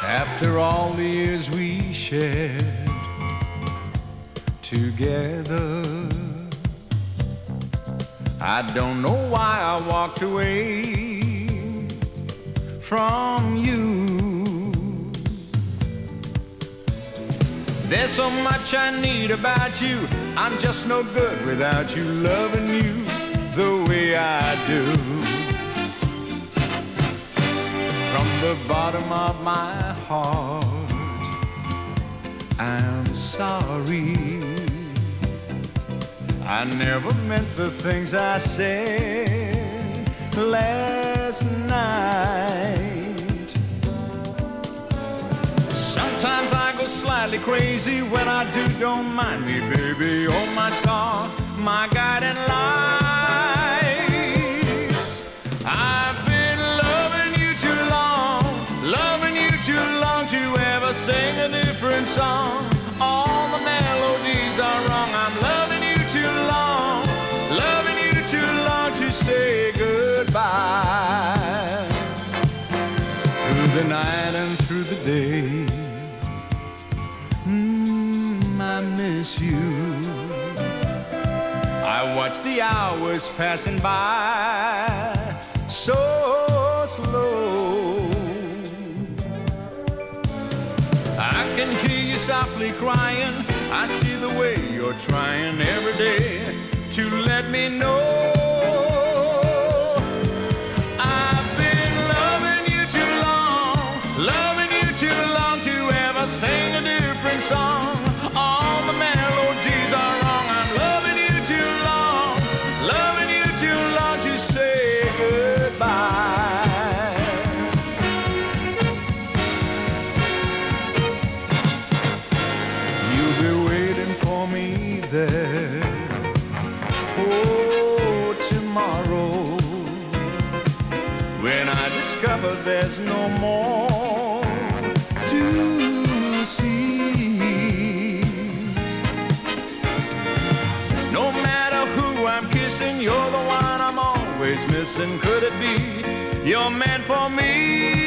After all the years we shared together, I don't know why I walked away from you. There's so much I need about you. I'm just no good without you loving you the way I do. From the bottom of my heart, I'm sorry. I never meant the things I said last night. Sometimes I go slightly crazy. When I do, don't mind me, baby. Oh, my star, my guiding light. I've been loving you too long to ever sing a different song. All the melodies are wrong. I'm loving you too long to say goodbye. Through the night and through the day, I miss you. I watch the hours passing by so slow. I can hear you softly crying. I see the way you're trying every day to let me know. I've been loving you too long to ever sing a different song. All the melodies are wrong. I'm loving you too long to say goodbye. You'll be waiting for me there, oh, tomorrow, when I discover there's no more to see. No matter who I'm kissing, you're the one I'm always missing. Could it be you're meant for me?